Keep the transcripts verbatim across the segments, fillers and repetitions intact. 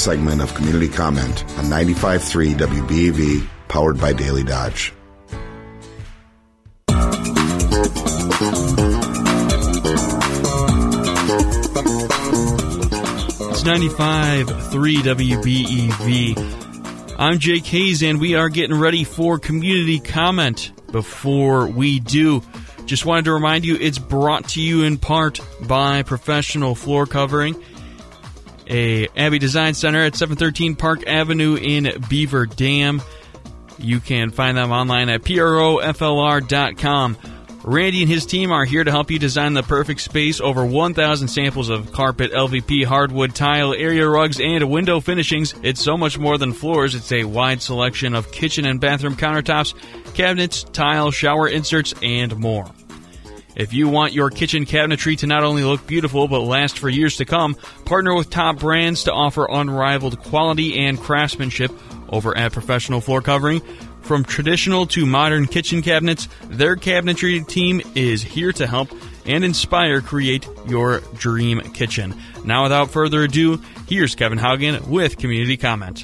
segment of Community Comment on ninety-five point three W B E V, powered by Daily Dodge. It's ninety-five point three W B E V. I'm Jake Hayes, and we are getting ready for Community Comment. Before we do, just wanted to remind you it's brought to you in part by Professional Floor Covering, a Abbey Design Center at seven thirteen Park Avenue in Beaver Dam. You can find them online at P R O F L R dot com. Randy and his team are here to help you design the perfect space. Over one thousand samples of carpet, L V P, hardwood, tile, area rugs, and window finishings. It's so much more than floors. It's a wide selection of kitchen and bathroom countertops, cabinets, tile, shower inserts, and more. If you want your kitchen cabinetry to not only look beautiful but last for years to come, partner with top brands to offer unrivaled quality and craftsmanship over at Professional Floor Covering. From traditional to modern kitchen cabinets, their cabinetry team is here to help and inspire create your dream kitchen. Now, without further ado, here's Kevin Haugen with Community Comment.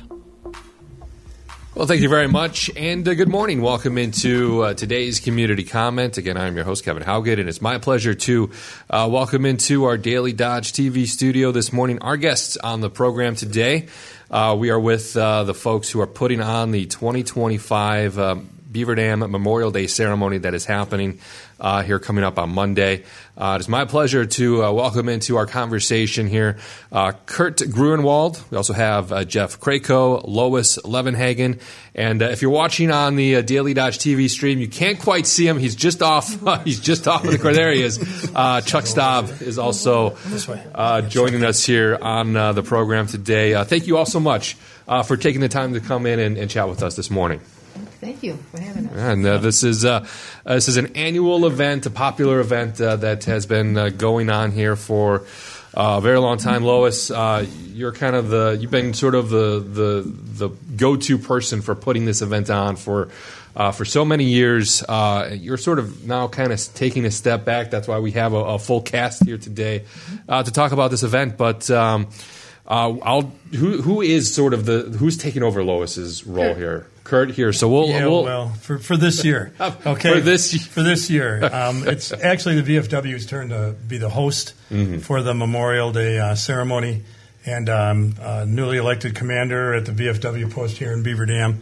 Well, thank you very much, and uh, good morning. Welcome into uh, today's Community Comment. Again, I'm your host, Kevin Haugen, and it's my pleasure to uh, welcome into our Daily Dodge T V studio this morning our guests on the program today. Uh, we are with uh, the folks who are putting on the twenty twenty-five um, Beaver Dam Memorial Day ceremony that is happening uh, here coming up on Monday. Uh, it is my pleasure to uh, welcome into our conversation here uh, Kurt Gruenwald. We also have uh, Jeff Krako, Lois Levenhagen. And uh, if you're watching on the uh, Daily Dodge T V stream, you can't quite see him. He's just off. Uh, he's just off in the corner. There he is. Uh, Chuck Staub is also uh, joining us here on uh, the program today. Uh, thank you all so much uh, for taking the time to come in and, and chat with us this morning. Thank you for having us. And uh, this is uh, uh, this is an annual event, a popular event uh, that has been uh, going on here for uh, a very long time. Lois, uh, you're kind of the you've been sort of the the, the go-to person for putting this event on for uh, for so many years. Uh, you're sort of now kind of taking a step back. That's why we have a, a full cast here today uh, to talk about this event. But um, uh, I'll who who is sort of the who's taking over Lois's role here? Kurt here, so we'll, yeah, we'll well for for this year, okay, for this for this year, um, it's actually the V F W's turn to be the host mm-hmm. for the Memorial Day uh, ceremony, and um, uh, newly elected commander at the V F W post here in Beaver Dam.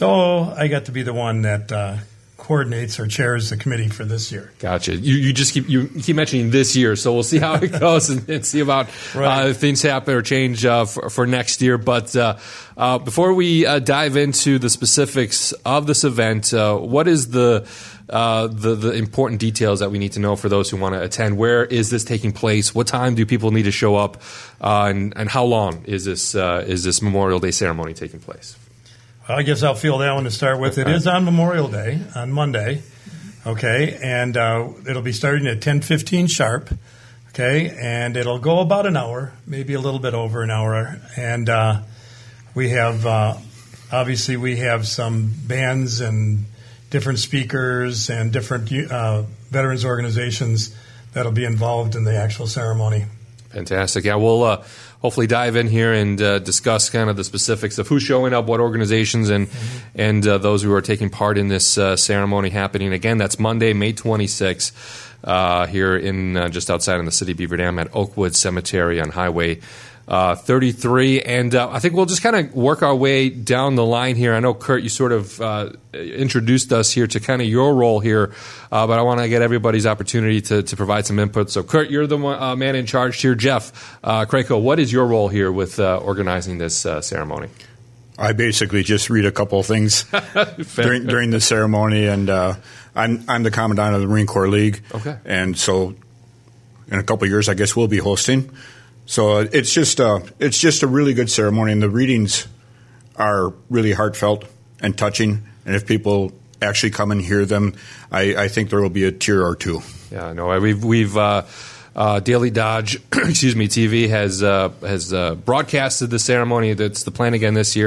So I got to be the one that uh, coordinates or chairs the committee for this year. Gotcha. You you just keep you keep mentioning this year, so we'll see how it goes and, and see about right. uh, if things happen or change uh, for, for next year. But uh, uh, before we uh, dive into the specifics of this event, uh, what is the uh, the the important details that we need to know for those who want to attend? Where is this taking place? What time do people need to show up? Uh, and and how long is this uh, is this Memorial Day ceremony taking place? I guess I'll field that one to start with. It is on Memorial Day, on Monday, okay, and uh, it'll be starting at ten fifteen sharp, okay, and it'll go about an hour, maybe a little bit over an hour, and uh, we have, uh, obviously we have some bands and different speakers and different uh, veterans organizations that'll be involved in the actual ceremony. Fantastic. Yeah, we'll uh, hopefully dive in here and uh, discuss kind of the specifics of who's showing up, what organizations, and mm-hmm. and uh, those who are taking part in this uh, ceremony happening. Again, that's Monday, May twenty-sixth, uh, here in uh, just outside in the city of Beaver Dam at Oakwood Cemetery on Highway uh, thirty-three. And uh, I think we'll just kind of work our way down the line here. I know, Kurt, you sort of uh, introduced us here to kind of your role here, uh, but I want to get everybody's opportunity to, to provide some input. So, Kurt, you're the one, uh, man in charge here. Jeff uh, Krako, what is your role here with uh, organizing this uh, ceremony? I basically just read a couple of things during, during the ceremony, and uh, I'm I'm the commandant of the Marine Corps League. Okay. And so in a couple of years, I guess we'll be hosting. So it's just uh, it's just a really good ceremony, and the readings are really heartfelt and touching. And if people actually come and hear them, I, I think there will be a tear or two. Yeah, no, we've we've uh, uh, Daily Dodge, excuse me, T V has uh, has uh, broadcasted the ceremony. That's the plan again this year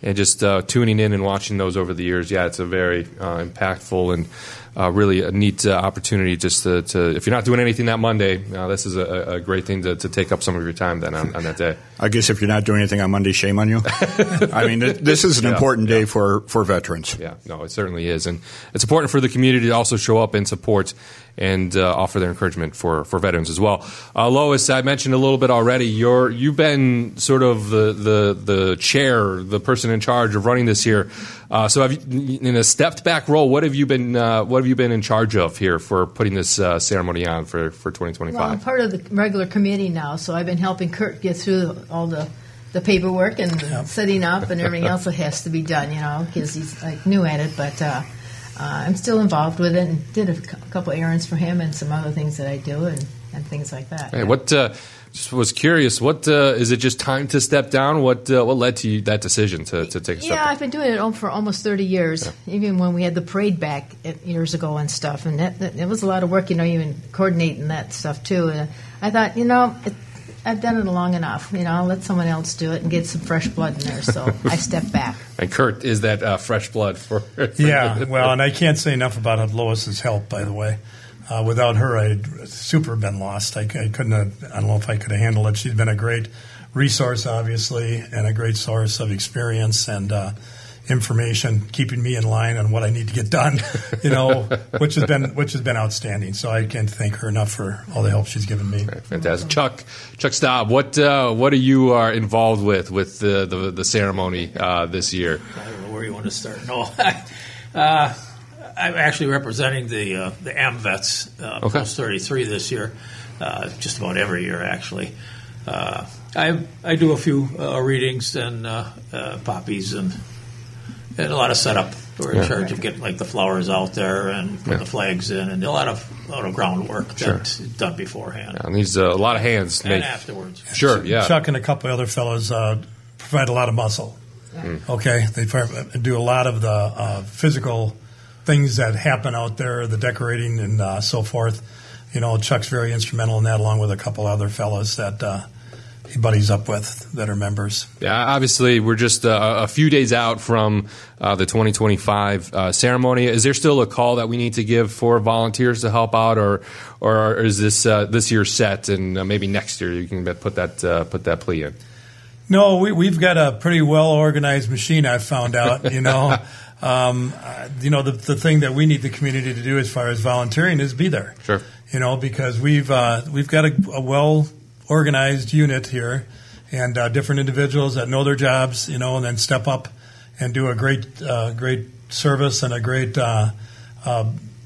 and just uh, tuning in and watching those over the years, yeah, it's a very uh, impactful and uh, really a neat uh, opportunity. Just to, to, if you're not doing anything that Monday, uh, this is a, a great thing to, to take up some of your time then on, on that day. I guess if you're not doing anything on Monday, shame on you. I mean, th- this is an yeah, important day yeah. for, for veterans. Yeah, no, it certainly is, and it's important for the community to also show up and support and uh, offer their encouragement for, for veterans as well. Uh, Lois, I mentioned a little bit already. You're you've been sort of the the, the chair, the person in charge of running this year. Uh, so, have you, in a stepped back role, what have you been uh, what have you been in charge of here for putting this uh, ceremony on for, for twenty twenty-five? Well, I'm part of the regular committee now, so I've been helping Kurt get through all the. the paperwork and Yep. setting up and everything else that has to be done, you know, because he's like new at it. But uh, uh, I'm still involved with it and did a c- couple errands for him and some other things that I do and, and things like that. Hey, what uh, just was curious? What uh, is it? Just time to step down? What uh, what led to you, that decision to, to take a step Yeah, down? I've been doing it al- for almost thirty years, yeah. Even when we had the parade back at, years ago and stuff. And that, that, it was a lot of work, you know, even coordinating that stuff too. And I thought, you know, it, I've done it long enough. You know, I'll let someone else do it and get some fresh blood in there. So I stepped back. And Kurt is that uh, fresh blood for, for Yeah, well, and I can't say enough about Lois's help, by the way. Uh, without her, I'd super been lost. I, I couldn't have, I don't know if I could have handled it. She's been a great resource, obviously, and a great source of experience and uh, information, keeping me in line on what I need to get done, you know, which has been which has been outstanding. So I can't thank her enough for all the help she's given me. Right, fantastic. Chuck, Chuck Staub, what uh, what are you are involved with with the the, the ceremony uh, this year? I don't know where you want to start. No, uh, I'm actually representing the uh, the AMVETS uh, Okay. Post thirty-three this year, uh, just about every year actually. Uh, I I do a few uh, readings and uh, uh, poppies and. And a lot of setup. We're in Yeah. charge of getting like the flowers out there and putting Yeah. the flags in, and a lot of a lot of groundwork Sure. that's done beforehand Yeah, needs uh, a lot of hands. to and make- afterwards. Sure, yeah. Chuck and a couple other fellows uh, provide a lot of muscle. Okay, they pro- do a lot of the uh, physical things that happen out there, the decorating and uh, so forth. You know, Chuck's very instrumental in that, along with a couple other fellows that uh, he buddies up with that are members. Yeah, obviously, we're just uh, a few days out from uh, the twenty twenty-five uh, ceremony. Is there still a call that we need to give for volunteers to help out, or or is this uh, this year set, and uh, maybe next year you can put that uh, put that plea in? No, we, we've got a pretty well organized machine. I've found out. You know, um, uh, you know the the thing that we need the community to do as far as volunteering is be there. Sure. You know, because we've uh, we've got a, a well organized unit here, and uh, different individuals that know their jobs. You know, and then step up and do a great uh, great service and a great uh, uh,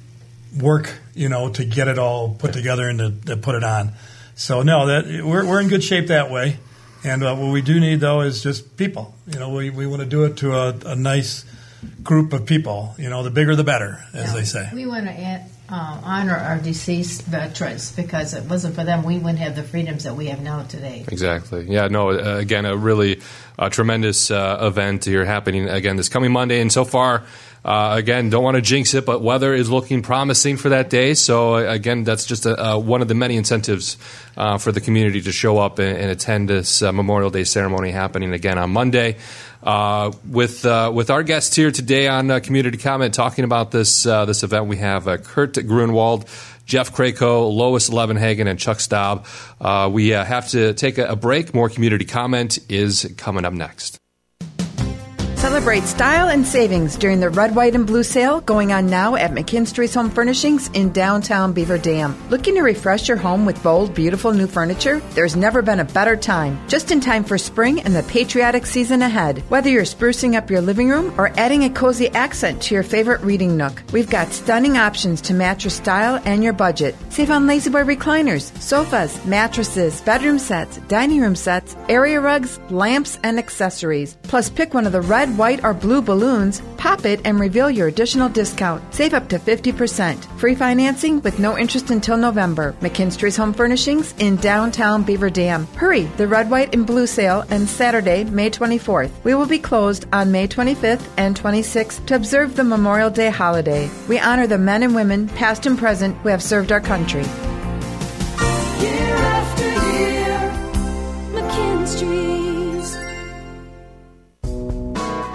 work. You know, to get it all put together and to, to put it on. So no, that we're we're in good shape that way. And uh, what we do need, though, is just people. You know, we, we want to do it to a, a nice group of people. You know, the bigger the better, as Yeah. they say. We want to add, uh, honor our deceased veterans because it wasn't for them, we wouldn't have the freedoms that we have now today. Exactly. Yeah, no, uh, again, a really uh, tremendous uh, event here happening again this coming Monday. And so far, uh, again, don't want to jinx it, but weather is looking promising for that day. So, uh, again, that's just a, uh, one of the many incentives uh, for the community to show up and, and attend this uh, Memorial Day ceremony happening again on Monday. Uh, with uh, with our guests here today on uh, Community Comment talking about this uh, this event, we have uh, Kurt Grunwald, Jeff Krako, Lois Levenhagen, and Chuck Staub. Uh, we uh, have to take a, a break. More Community Comment is coming up next. Celebrate style and savings during the Red, White, and Blue sale going on now at McKinstry's Home Furnishings in downtown Beaver Dam. Looking to refresh your home with bold, beautiful new furniture? There's never been a better time. Just in time for spring and the patriotic season ahead. Whether you're sprucing up your living room or adding a cozy accent to your favorite reading nook, we've got stunning options to match your style and your budget. Save on La-Z-Boy recliners, sofas, mattresses, bedroom sets, dining room sets, area rugs, lamps, and accessories. Plus, pick one of the red, white, or blue balloons, pop it, and reveal your additional discount. Save up to fifty percent. Free financing with no interest until November. McKinstry's Home Furnishings in downtown Beaver Dam. Hurry! The Red, White, and Blue sale ends Saturday, May twenty-fourth. We will be closed on May twenty-fifth and twenty-sixth to observe the Memorial Day holiday. We honor the men and women, past and present, who have served our country. Year after year, McKinstry's.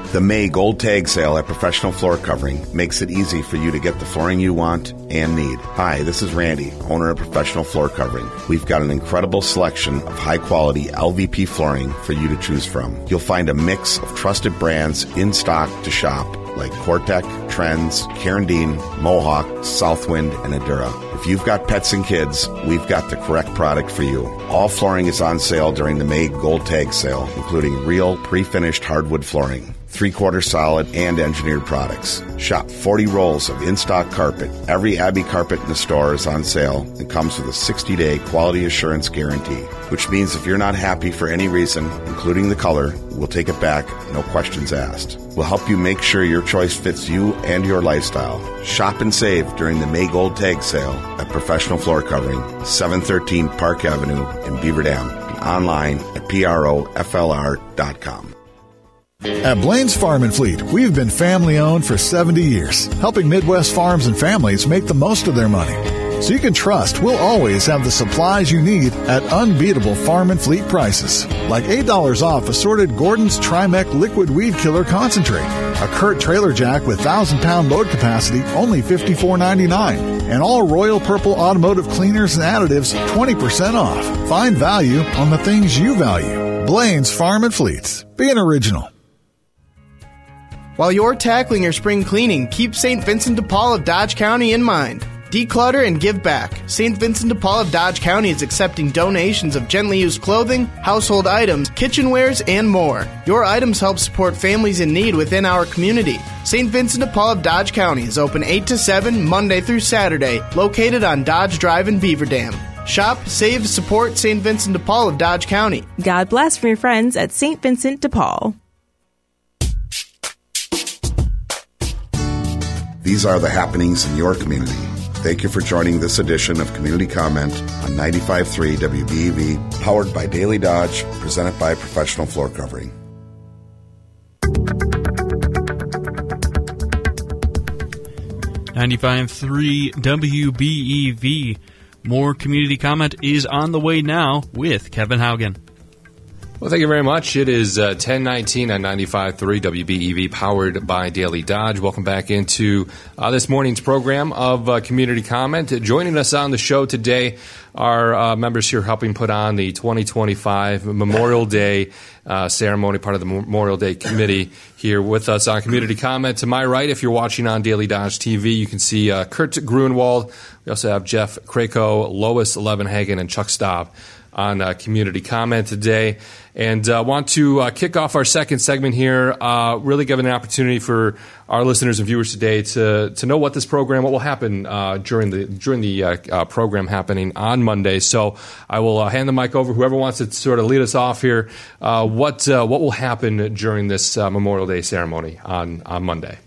The May Gold Tag Sale at Professional Floor Covering makes it easy for you to get the flooring you want and need. Hi, this is Randy, owner of Professional Floor Covering. We've got an incredible selection of high-quality L V P flooring for you to choose from. You'll find a mix of trusted brands in stock to shop, like Cortec, Trends, Carandine, Mohawk, Southwind, and Adura. If you've got pets and kids, we've got the correct product for you. All flooring is on sale during the May Gold Tag Sale, including real, pre-finished hardwood flooring, three-quarter solid, and engineered products. Shop forty rolls of in-stock carpet. Every Abbey carpet in the store is on sale and comes with a sixty-day quality assurance guarantee, which means if you're not happy for any reason, including the color, we'll take it back, no questions asked. We'll help you make sure your choice fits you and your lifestyle. Shop and save during the May Gold Tag Sale at Professional Floor Covering, seven thirteen Park Avenue in Beaver Dam, and online at proflr dot com. At Blaine's Farm and Fleet, we've been family-owned for seventy years, helping Midwest farms and families make the most of their money. So you can trust we'll always have the supplies you need at unbeatable farm and fleet prices. Like eight dollars off assorted Gordon's Trimec Liquid Weed Killer Concentrate. A Kurt Trailer Jack with one thousand pound load capacity, only fifty-four ninety-nine. And all Royal Purple automotive cleaners and additives, twenty percent off. Find value on the things you value. Blaine's Farm and Fleets. Be an original. While you're tackling your spring cleaning, keep Saint Vincent de Paul of Dodge County in mind. Declutter and give back. Saint Vincent de Paul of Dodge County is accepting donations of gently used clothing, household items, kitchenwares, and more. Your items help support families in need within our community. Saint Vincent de Paul of Dodge County is open eight to seven, Monday through Saturday, located on Dodge Drive in Beaver Dam. Shop, save, support Saint Vincent de Paul of Dodge County. God bless from your friends at Saint Vincent de Paul. These are the happenings in your community. Thank you for joining this edition of Community Comment on ninety-five point three W B E V, powered by Daily Dodge, presented by Professional Floor Covering. ninety-five point three W B E V. More Community Comment is on the way now with Kevin Haugen. Well, thank you very much. It is uh, ten nineteen on ninety-five point three W B E V, powered by Daily Dodge. Welcome back into uh, this morning's program of uh, Community Comment. Joining us on the show today are uh, members here helping put on the twenty twenty-five Memorial Day uh, ceremony, part of the Memorial Day Committee here with us on Community Comment. To my right, if you're watching on Daily Dodge T V, you can see uh, Kurt Grunwald. We also have Jeff Krako, Lois Levenhagen, and Chuck Staub on uh, Community Comment today. And I uh, want to uh, kick off our second segment here, uh, really giving an opportunity for our listeners and viewers today to to know what this program, what will happen uh, during the during the uh, uh, program happening on Monday. So I will uh, hand the mic over, whoever wants to sort of lead us off here. Uh, what uh, what will happen during this uh, Memorial Day ceremony on, on Monday?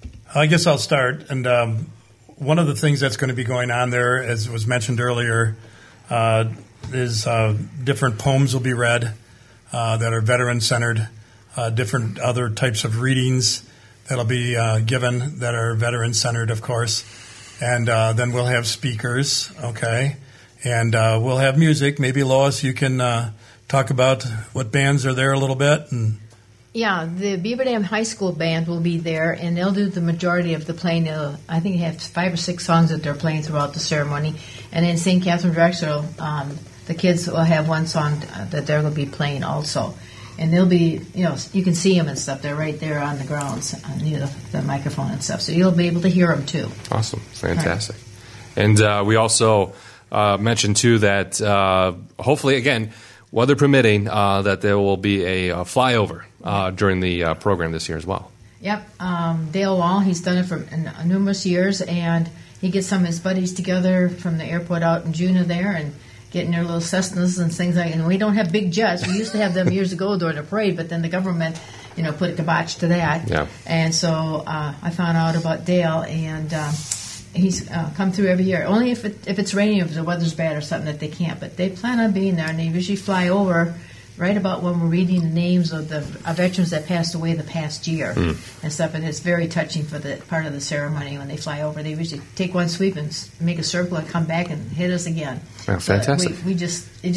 I guess I'll start. And um, one of the things that's going to be going on there, as was mentioned earlier, uh, is uh, different poems will be read uh, that are veteran-centered, uh, different other types of readings that'll be uh, given that are veteran-centered, of course. And uh, then we'll have speakers, okay? And uh, we'll have music. Maybe, Lois, you can uh, talk about what bands are there a little bit. And Yeah, the Beaver Dam High School band will be there, and they'll do the majority of the playing. They'll, I think they have five or six songs that they're playing throughout the ceremony. And then Saint Catherine Drexel, um, the kids will have one song that they're going to be playing also. And they'll be, you know, you can see them and stuff. They're right there on the grounds, near the, the microphone and stuff. So you'll be able to hear them, too. Awesome. Fantastic. Right. And uh, we also uh, mentioned, too, that uh, hopefully, again, weather permitting, uh, that there will be a, a flyover uh, during the uh, program this year as well. Yep. Um, Dale Wall, he's done it for uh, numerous years, and he gets some of his buddies together from the airport out in Juna there and getting their little Cessnas and things like that. And we don't have big jets. We used to have them years ago during the parade, but then the government, you know, put a kibosh to that. Yeah. And so uh, I found out about Dale, and uh, he's uh, come through every year. Only if it, if it's raining, if the weather's bad or something, that they can't. But they plan on being there, and they usually fly over right about when we're reading the names of the of veterans that passed away the past year mm. and stuff. And it's very touching for the part of the ceremony when they fly over. They usually take one sweep and make a circle and come back and hit us again. Oh, fantastic. So we, we just it just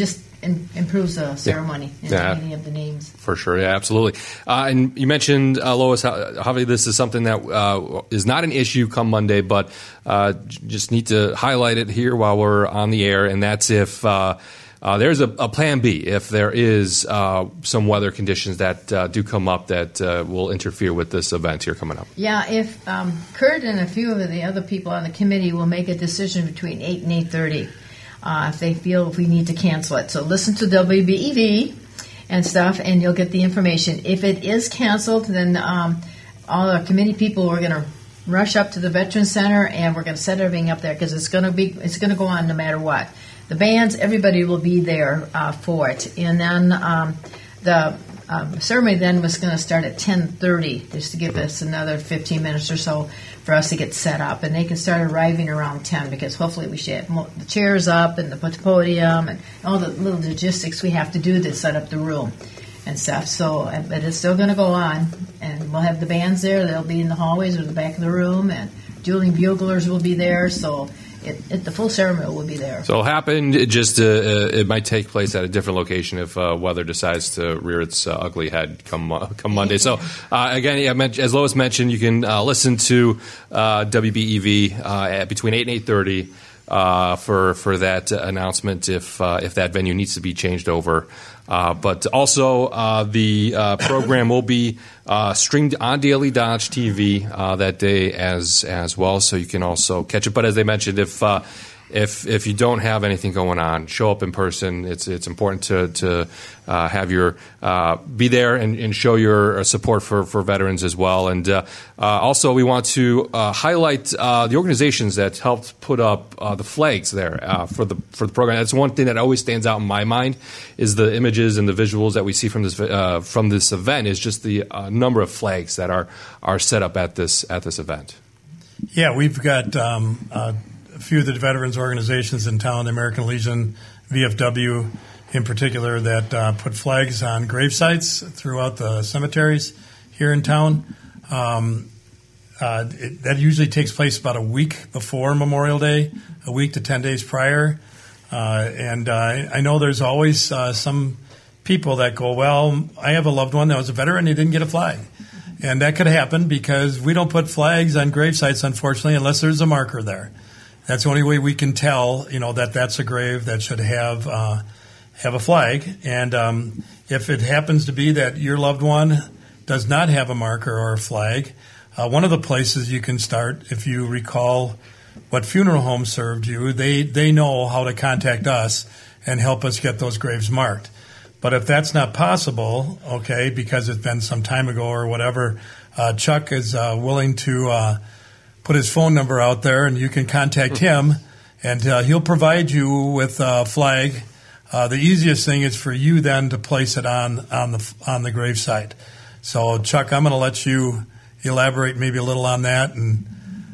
in, improves the ceremony and Yeah. the meaning of the names. For sure, yeah, absolutely. Uh, and you mentioned, uh, Lois, how, how this is something that uh, is not an issue come Monday, but uh, j- just need to highlight it here while we're on the air, and that's if uh, uh, there's a, a plan B, if there is uh, some weather conditions that uh, do come up that uh, will interfere with this event here coming up. Yeah, if um, Kurt and a few of the other people on the committee will make a decision between eight and eight thirty, uh, if they feel if we need to cancel it. So listen to W B E V and stuff, and you'll get the information. If it is canceled, then um, all our committee people are going to rush up to the Veterans Center, and we're going to set everything up there because it's going to be it's going to go on no matter what. The bands, everybody will be there uh, for it, and then um, the um, ceremony then was going to start at ten thirty, just to give us another fifteen minutes or so for us to get set up, and they can start arriving around ten because hopefully we should have mo- the chairs up and the podium and all the little logistics we have to do to set up the room and stuff. So, uh, but it's still going to go on, and we'll have the bands there. They'll be in the hallways or the back of the room, and dueling buglers will be there. So. It, it, the full ceremony will be there. So it'll happen. It just uh, uh, it might take place at a different location if uh, weather decides to rear its uh, ugly head come uh, come Monday. So uh, again, yeah, as Lois mentioned, you can uh, listen to uh, W B E V uh, at between eight and eight thirty uh, for for that announcement if uh, if that venue needs to be changed over. Uh, but also, uh, the uh, program will be uh, streamed on Daily Dodge T V uh, that day as as well, so you can also catch it. But as they mentioned, if uh, if if you don't have anything going on, show up in person. It's it's important to to uh, have your uh, be there and, and show your support for, for veterans as well. And uh, uh, also, we want to uh, highlight uh, the organizations that helped put up uh, the flags there uh, for the for the program. That's one thing that always stands out in my mind is the images and the visuals that we see from this uh, from this event. Is just the uh, number of flags that are are set up at this at this event. Yeah, we've got um, uh, a few of the veterans organizations in town, the American Legion, V F W in particular, that uh, put flags on grave sites throughout the cemeteries here in town. Um, uh, it, that usually takes place about a week before Memorial Day, a week to ten days prior. Uh, and uh, I know there's always uh, some people that go, well, I have a loved one that was a veteran, he didn't get a flag. And that could happen because we don't put flags on grave sites, unfortunately, unless there's a marker there. That's the only way we can tell, you know, that that's a grave that should have uh, have a flag. And um, if it happens to be that your loved one does not have a marker or a flag, uh, one of the places you can start, if you recall what funeral home served you, they, they know how to contact us and help us get those graves marked. But if that's not possible, okay, because it's been some time ago or whatever, uh, Chuck is uh, willing to uh, put his phone number out there, and you can contact him, and uh, he'll provide you with a flag. Uh, the easiest thing is for you then to place it on on the on the gravesite. So, Chuck, I'm going to let you elaborate maybe a little on that. And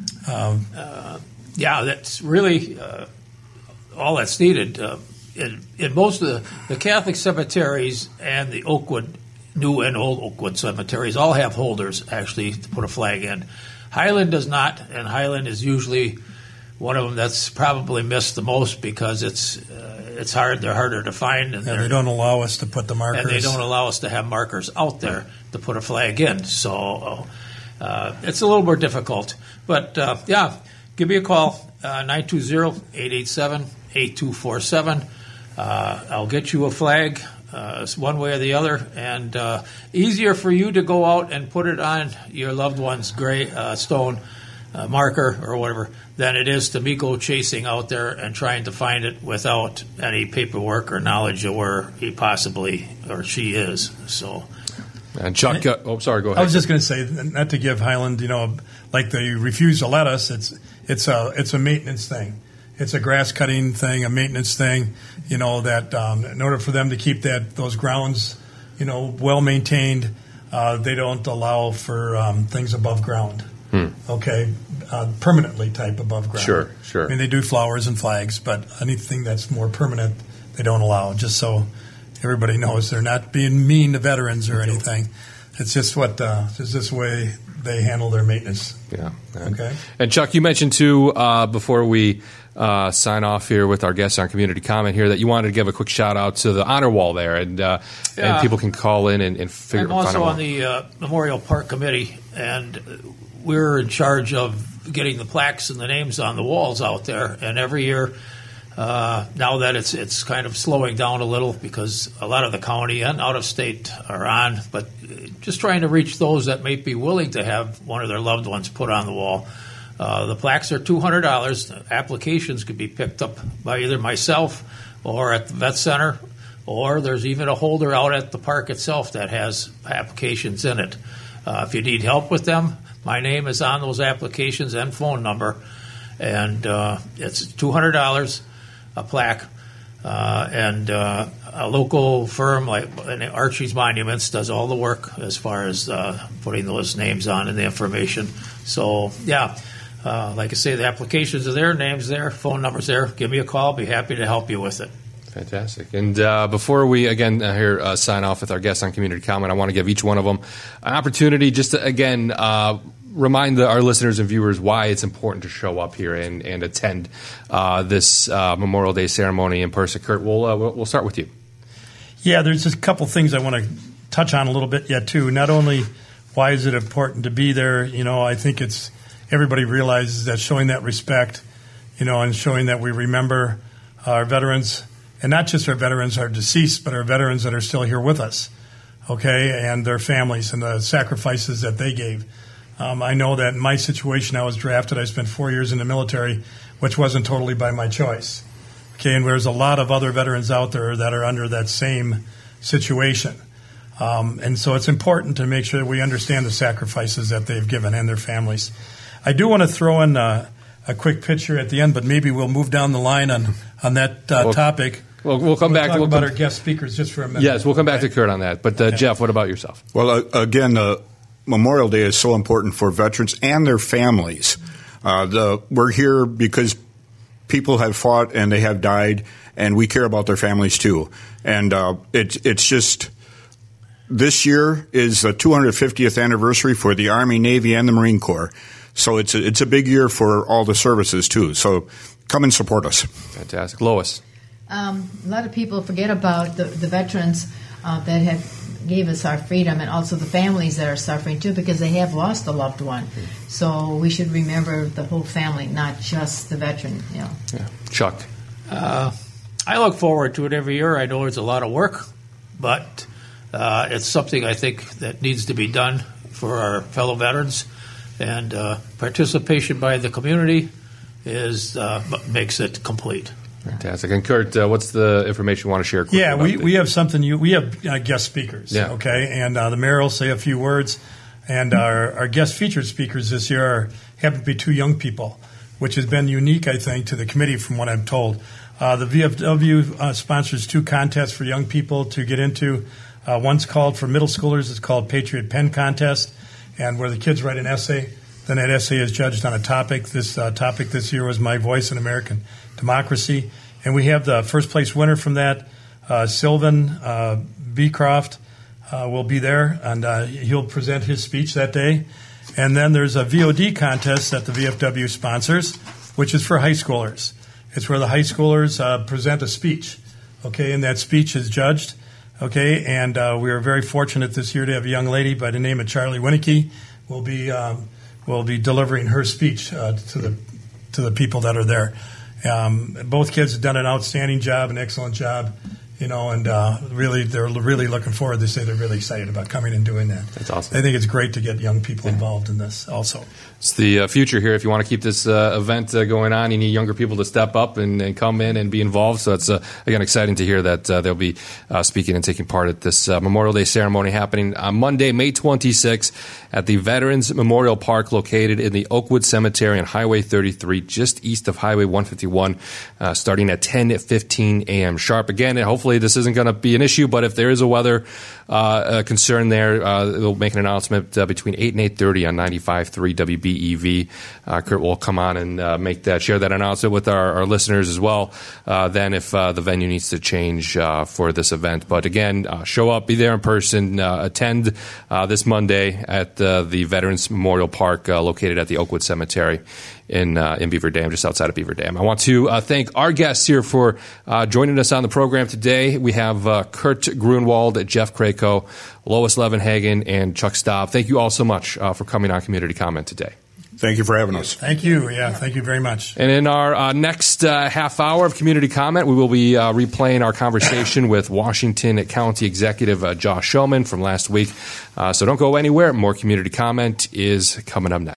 um, uh, yeah, that's really uh, all that's needed. Uh, in, in most of the, the Catholic cemeteries and the Oakwood, new and old Oakwood cemeteries, all have holders actually to put a flag in. Highland does not, and Highland is usually one of them that's probably missed the most because it's uh, it's hard. They're harder to find, and, and they don't allow us to put the markers. And they don't allow us to have markers out there to put a flag in. So uh, it's a little more difficult. But uh, yeah, give me a call uh, nine two zero, eight eight seven, eight two four seven. Uh, I'll get you a flag. Uh, one way or the other, and uh, easier for you to go out and put it on your loved one's gray uh, stone uh, marker or whatever than it is to me go chasing out there and trying to find it without any paperwork or knowledge of where he possibly or she is. So, and Chuck, uh, oh, sorry, go ahead. I was just going to say, not to give Highland, you know, like they refuse to let us. It's it's a it's a maintenance thing. It's a grass cutting thing, a maintenance thing, you know, that um, in order for them to keep that those grounds, you know, well maintained, uh, they don't allow for um, things above ground. Hmm. Okay, uh, permanently type above ground. Sure, sure. I mean, they do flowers and flags, but anything that's more permanent, they don't allow. Just so everybody knows, they're not being mean to veterans or anything. It's just what uh, it's this way they handle their maintenance. Yeah. And, okay. And Chuck, you mentioned too uh, before we uh, sign off here with our guests on Community Comment here, that you wanted to give a quick shout out to the honor wall there, and uh, Yeah. and people can call in and, and figure. I'm also find out on the uh, Memorial Park Committee, and we're in charge of getting the plaques and the names on the walls out there. And every year, uh, now that it's it's kind of slowing down a little because a lot of the county and out of state are on, but just trying to reach those that may be willing to have one of their loved ones put on the wall. Uh, the plaques are two hundred dollars. Applications could be picked up by either myself or at the Vet Center, or there's even a holder out at the park itself that has applications in it. Uh, if you need help with them, my name is on those applications and phone number, and uh, it's two hundred dollars a plaque. Uh, and uh, a local firm like Archie's Monuments does all the work as far as uh, putting those names on and the information. So, yeah, uh, like I say, the applications are there, names there, phone numbers there. Give me a call. Be happy to help you with it. Fantastic. And uh, before we, again, uh, here uh, sign off with our guests on Community Comment, I want to give each one of them an opportunity just to, again, uh, remind the, our listeners and viewers why it's important to show up here and, and attend uh, this uh, Memorial Day ceremony in person. Kurt, we'll, uh, we'll, we'll start with you. Yeah, there's just a couple things I want to touch on a little bit yet, too. Not only why is it important to be there, you know, I think it's everybody realizes that showing that respect, you know, and showing that we remember our veterans, and not just our veterans, our deceased, but our veterans that are still here with us, okay, and their families and the sacrifices that they gave. Um, I know that in my situation, I was drafted. I spent four years in the military, which wasn't totally by my choice. Okay, and there's a lot of other veterans out there that are under that same situation. Um, and so it's important to make sure that we understand the sacrifices that they've given and their families. I do want to throw in a, a quick picture at the end, but maybe we'll move down the line on, on that uh, well, topic. Well, we'll come we'll back. Talk we'll about come, our guest speakers just for a minute. Yes, we'll come back okay. to Kurt on that. But, uh, okay. Jeff, what about yourself? Well, uh, again, uh, Memorial Day is so important for veterans and their families. Uh, the, we're here because people have fought and they have died, and we care about their families too. And uh, it, it's just this year is the two hundred fiftieth anniversary for the Army, Navy, and the Marine Corps. So it's a, it's a big year for all the services too. So come and support us. Fantastic. Lois. Um, a lot of people forget about the, the veterans uh, that have gave us our freedom, and also the families that are suffering too, because they have lost a loved one. So we should remember the whole family, not just the veteran. You know. Yeah. Chuck. Uh, I look forward to it every year. I know it's a lot of work, but uh, it's something I think that needs to be done for our fellow veterans, and uh, participation by the community is uh, makes it complete. Fantastic. And Kurt, uh, what's the information you want to share quickly? Yeah, we, the- we have something. You, we have uh, guest speakers, Yeah. okay? And uh, the mayor will say a few words. And our, our guest featured speakers this year are, happen to be two young people, which has been unique, I think, to the committee from what I'm told. Uh, the V F W uh, sponsors two contests for young people to get into. Uh, one's called for middle schoolers. It's called Patriot Pen Contest, and where the kids write an essay. Then that essay is judged on a topic. This uh, topic this year was My Voice in American Democracy. And we have the first place winner from that, uh, Sylvan uh, Beecroft, uh, will be there, and uh, he'll present his speech that day. And then there's a V O D contest that the V F W sponsors, which is for high schoolers. It's where the high schoolers uh, present a speech, okay, and that speech is judged, okay. And uh, we are very fortunate this year to have a young lady by the name of Charlie Winnicky will be um, will be delivering her speech uh, to the to the people that are there. Um, both kids have done an outstanding job, an excellent job, you know, and uh, really they're really looking forward. They say they're really excited about coming and doing that. That's awesome. I think it's great to get young people involved in this also. It's the uh, future here. If you want to keep this uh, event uh, going on, you need younger people to step up and, and come in and be involved. So it's, uh, again, exciting to hear that uh, they'll be uh, speaking and taking part at this uh, Memorial Day ceremony happening on Monday, May twenty-sixth at the Veterans Memorial Park located in the Oakwood Cemetery on Highway thirty-three, just east of Highway one fifty-one, uh, starting at ten fifteen a.m. sharp. Again, and hopefully hopefully this isn't going to be an issue. But if there is a weather uh, concern there, uh, they'll make an announcement uh, between eight and eight thirty on ninety-five point three W B E V. Uh, Kurt will come on and uh, make that share that announcement with our, our listeners as well. Uh, then, if uh, the venue needs to change uh, for this event, but again, uh, show up, be there in person, uh, attend uh, this Monday at uh, the Veterans Memorial Park uh, located at the Oakwood Cemetery in uh, in Beaver Dam, just outside of Beaver Dam. I want to uh, thank our guests here for uh, joining us on the program today. We have uh, Kurt Grunwald, Jeff Krako, Lois Levenhagen, and Chuck Staub. Thank you all so much uh, for coming on Community Comment today. Thank you for having us. Thank you. Yeah, thank you very much. And in our uh, next uh, half hour of Community Comment, we will be uh, replaying our conversation with Washington County Executive uh, Josh Shulman from last week. Uh, so don't go anywhere. More Community Comment is coming up next.